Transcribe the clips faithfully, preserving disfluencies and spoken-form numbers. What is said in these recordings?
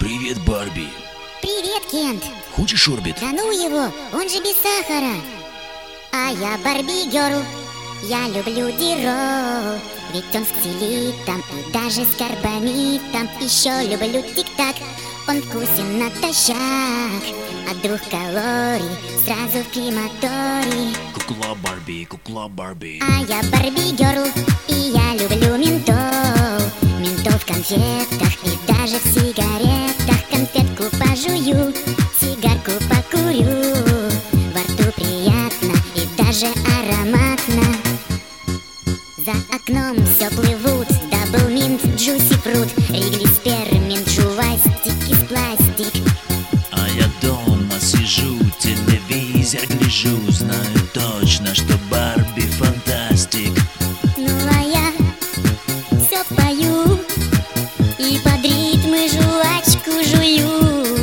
Привет, Барби. Привет, Кент. Хочешь орбит? Да ну его, он же без сахара. А я Барби Герл, я люблю Дирол. Ведь он с целитом и даже с карбамитом. Еще люблю тик-так, он вкусен натощак. От двух калорий сразу в крематорий. Кукла Барби, кукла Барби. А я Барби Герл, и я люблю ментол. Ментол в конфетах и даже в сигаретах. Конфетку пожую, сигарку покурю. Во рту приятно и даже ароматно. За окном все плывут даблминт, джуси фрут, ригли сперминт, жувай стики с пластик. А я дома сижу, телевизор гляжу. Знаю точно, что Барби фантастик. Ну а я все пою и под ритмы жвачку жую.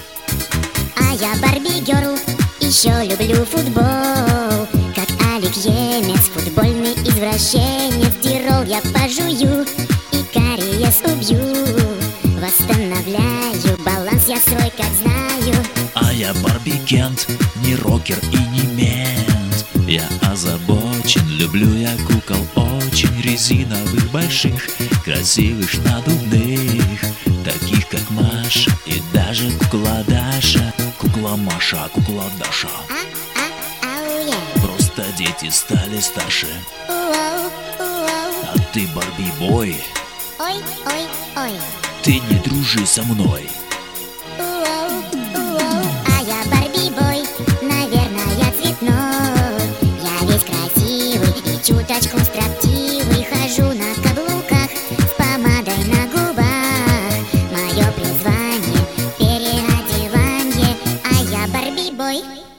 А я Барби Герл, еще люблю футбол. Как Алик Емец, футбольный извращенец. Дирол я пожую и кариес убью. Восстанавливаю баланс я свой, как знаю. А я Барби Кент, не рокер и не мент. Я озабочен, люблю я кукол очень. Резиновых, больших, красивых, надувных. Таких как Маша и даже кукла Даша. Кукла Маша, кукла Даша. А, а, ау, я. Просто дети стали старше. Уоу, уоу. А ты Барби-бой, Ой, ой, ой. ты не дружи со мной. Уоу, уоу. А я Барби-бой, наверное, я цветной. Я весь красивый и чуточку строптивый. Хожу на каблуках с помадой на губах. Мое призвание — переодевание. А я Барби-бой.